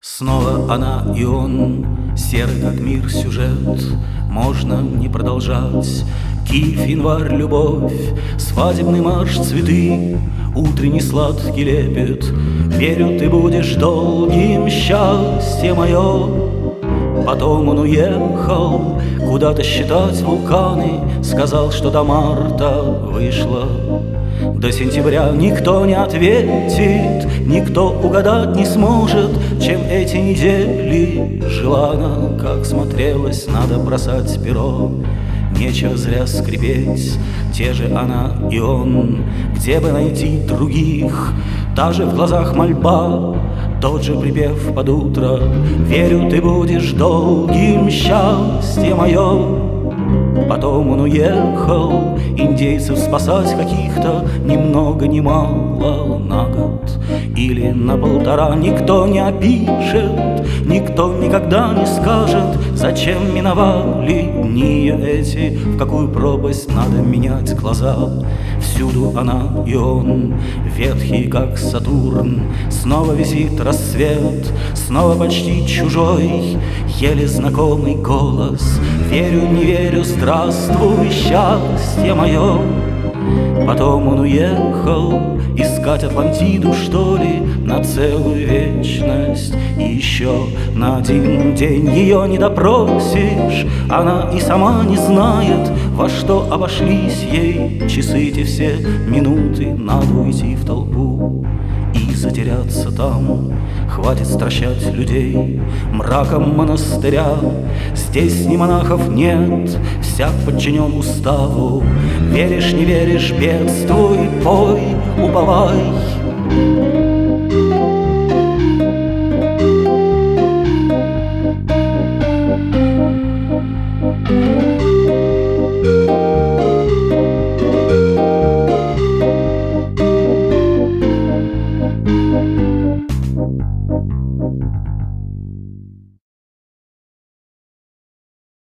Снова она и он, серый как мир сюжет, можно не продолжать. Киев, январь, любовь, свадебный марш, цветы, утренний сладкий лепет. Верю, ты будешь долгим, счастье мое. Потом он уехал куда-то считать вулканы, сказал, что до марта вышло. До сентября никто не ответит, никто угадать не сможет, чем эти недели жила она. Как смотрелась, надо бросать перо, нечего зря скрипеть. Те же она и он, где бы найти других? Та же в глазах мольба, тот же припев под утро. Верю, ты будешь долгим, счастье мое. Потом он уехал индейцев спасать каких-то ни много ни мало на год или на полтора. Никто не опишет, никто никогда не скажет, зачем миновали дни эти, в какую пропасть надо менять глаза. Всюду она и он, ветхий как Сатурн. Снова висит рассвет, снова почти чужой, еле знакомый голос. Верю, не верю, здравствуй, счастье мое. Потом он уехал искать Атлантиду, что ли, на целую вечность. И еще на один день ее не допросишь, она и сама не знает, во что обошлись ей часы эти все минуты. Надо уйти в толпу и затеряться там. Хватит стращать людей мраком монастыря. Здесь ни монахов нет, всяк подчинен уставу. Веришь, не веришь, бедствуй, пой, уповай.